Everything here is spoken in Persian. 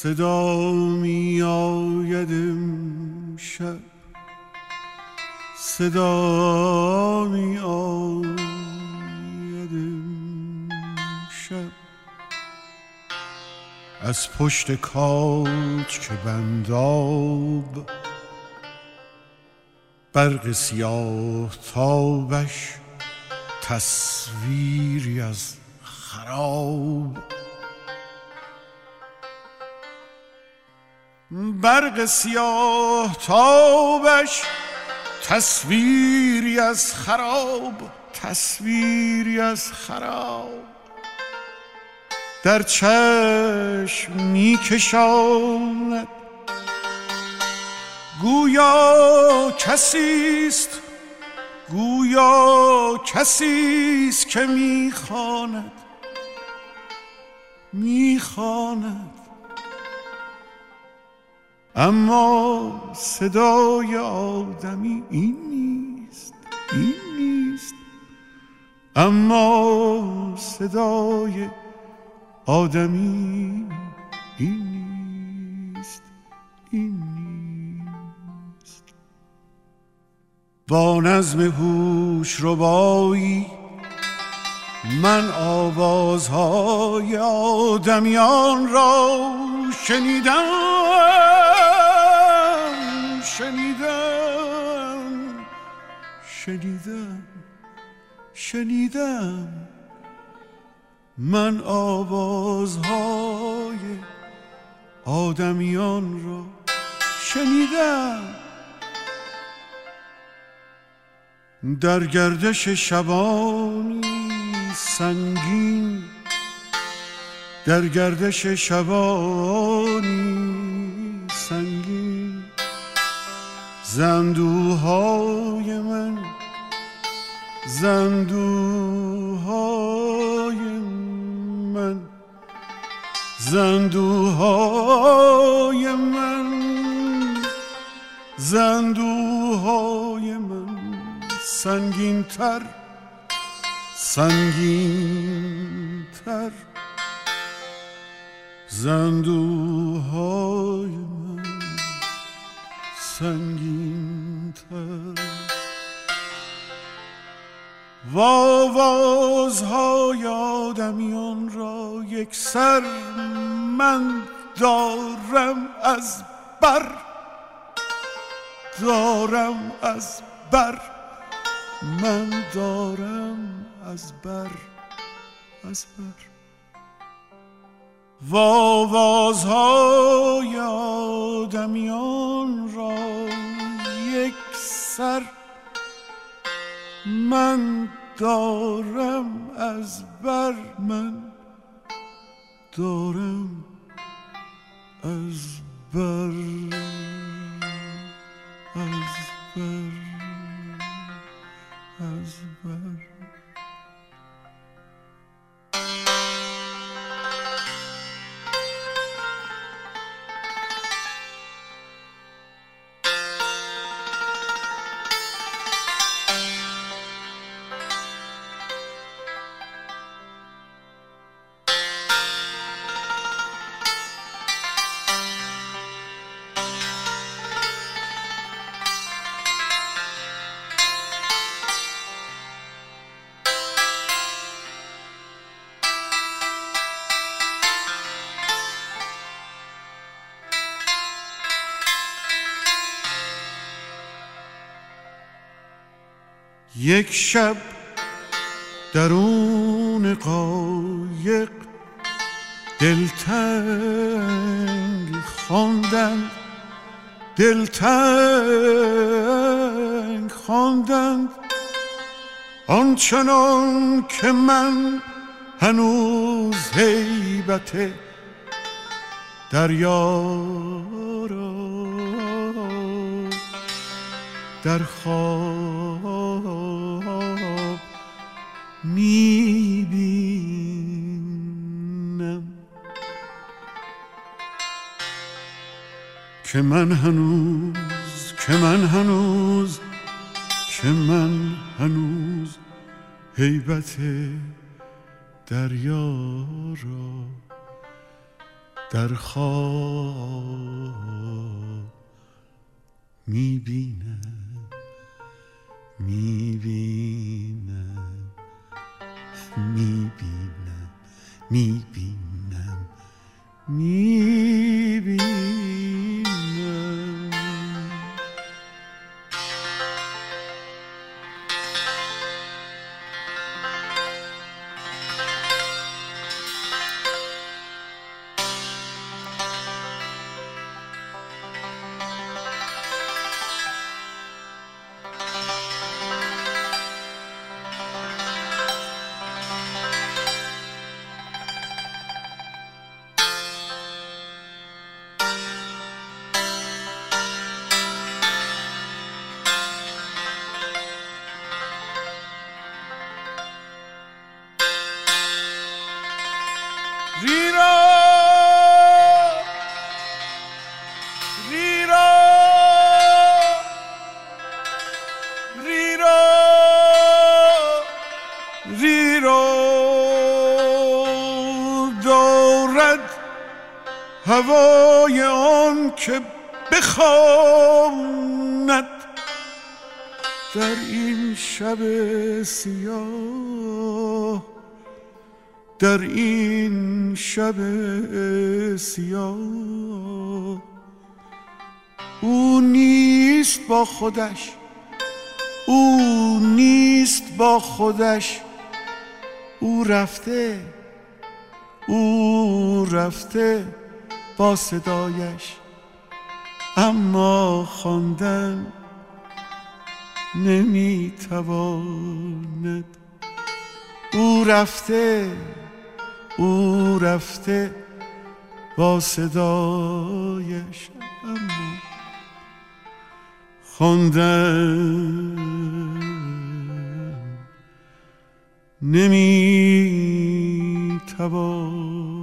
صدا می آید امشب، صدا می آید امشب، از پشت کاج که بنداب برق سیاه تابش تصویری از خراب، برق سیاه تابش تصویری از خراب، تصویری از خراب در چشم می کشاند، گویا کسیست، گویا کسیست که میخواند، میخواند، اما صدای آدمی این نیست، این نیست، اما صدای آدمی این نیست، این نیست. با نظم هوش ربایی من آوازهای آدمیان را شنیدم، شنیدم، شنیدم، شنیدم، من آوازهای آدمیان را شنیدم. در گردش شبانی سنگین، در گردش شبانی سنگین، زندوهای من، زندوهای من، زندوهای من، زندوهای من سنگین تر، سنگین تر، زندوهای من سنگین تر. و آوازهای آدمیان را یک سر من دارم از بر، دارم از بر، من دارم از بر، از بر. و آوازهای آدمیان را یک سر من دارم از بر، من دارم از بر، از بر، از بر. یک شب درون قایق دلتنگ خواندند، دلتنگ خواندند، آنچنان که من هنوز هیبت دریا را در خواب میبینم، که من هنوز، که من هنوز، که من هنوز هیبت دریا را در خواب میبینم میبینم میبینم میبینم میبینم ریرا ریرا ریرا ریرا دارد هوای آن که بخواند در این شب سیاه در این شب سیاه او نیست با خودش او نیست با خودش او رفته با صدایش اما خواندن نمیتواند او رفته با صدایش اما خواندن نمیتواند